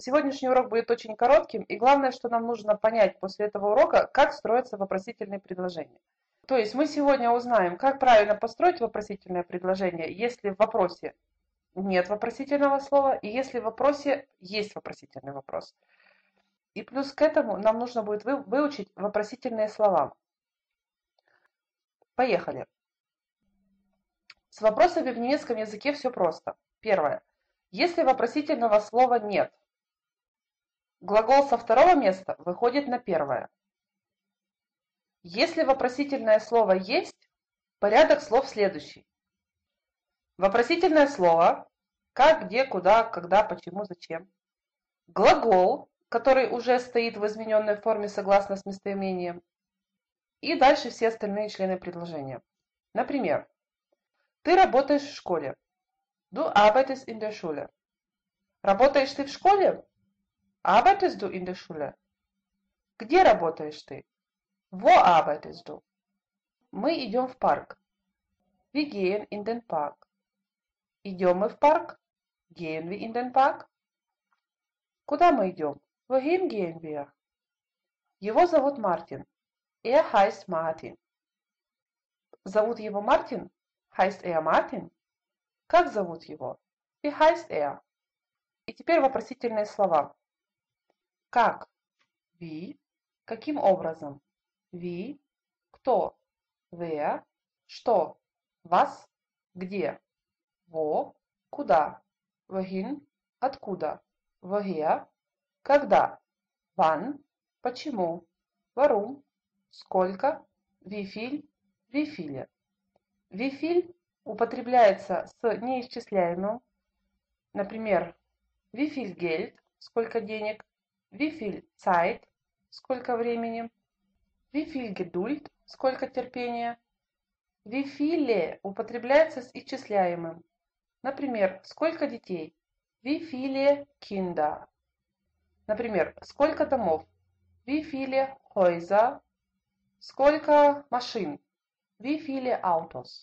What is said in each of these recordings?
Сегодняшний урок будет очень коротким, и главное, что нам нужно понять после этого урока, как строятся вопросительные предложения. То есть мы сегодня узнаем, как правильно построить вопросительное предложение, если в вопросе нет вопросительного слова, и если в вопросе есть вопросительный вопрос. И плюс к этому нам нужно будет выучить вопросительные слова. Поехали. С вопросами в немецком языке все просто. Первое. Если вопросительного слова нет, глагол со второго места выходит на первое. Если вопросительное слово есть, порядок слов следующий. Вопросительное слово – как, где, куда, когда, почему, зачем. Глагол, который уже стоит в измененной форме согласно с местоимением. И дальше все остальные члены предложения. Например, ты работаешь в школе. Du arbeitest in der Schule. Работаешь ты в школе? Arbeitest du in der Schule? Где работаешь ты? Wo arbeitest du? Мы идем в парк. Wir gehen in den Park. Идем мы в парк? Gehen wir in den Park? Куда мы идем? Wohin gehen wir? Его зовут Мартин. Er heißt Martin. Зовут его Мартин? Heißt er Martin? Как зовут его? Wie heißt er? И теперь вопросительные слова. Как? Wie? Каким образом? Wie? Кто? Wer? Что? Was? Где? Wo? Куда? Wohin? Откуда? Woher? Когда? Wann? Почему? Warum? Сколько? Wie viel? Wie viele? Wie viel употребляется с неисчисляемым. Например, wie viel Geld? Сколько денег? Wie viel Zeit? Сколько времени? Wie viel Geduld? Сколько терпения? Wie viele употребляется с исчисляемым. Например, сколько детей? Wie viele Kinder? Например, сколько домов? Wie viele Häuser? Сколько машин? Wie viele Autos?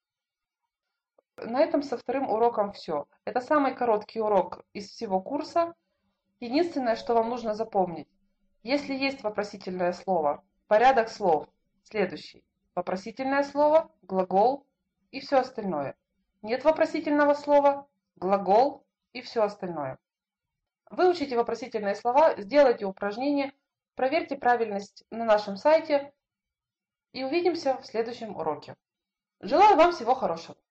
На этом со вторым уроком все. Это самый короткий урок из всего курса. Единственное, что вам нужно запомнить. Если есть вопросительное слово, порядок слов следующий. Вопросительное слово, глагол и все остальное. Нет вопросительного слова, глагол и все остальное. Выучите вопросительные слова, сделайте упражнение, проверьте правильность на нашем сайте и увидимся в следующем уроке. Желаю вам всего хорошего.